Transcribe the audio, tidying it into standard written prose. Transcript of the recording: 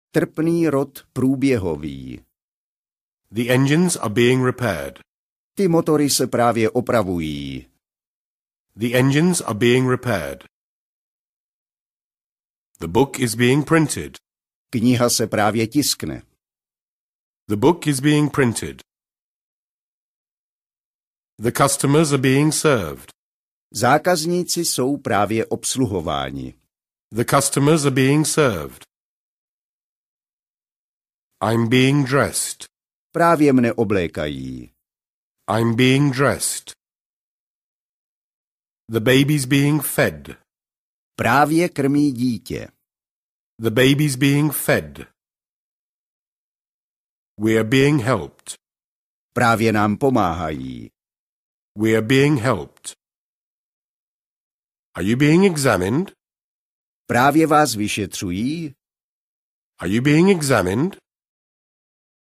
Trpný rod průběhový. The engines are being repaired. Ty motory se právě opravují. The engines are being repaired. The book is being printed. Kniha se právě tiskne. The book is being printed. The customers are being served. Zákazníci jsou právě obsluhováni. The customers are being served. I'm being dressed. Právě mne oblékají. I'm being dressed. The baby's being fed. Právě krmí dítě. The baby's being fed. We are being helped. Právě nám pomáhají. We are being helped. Are you being examined? Právě vás vyšetřují. Are you being examined?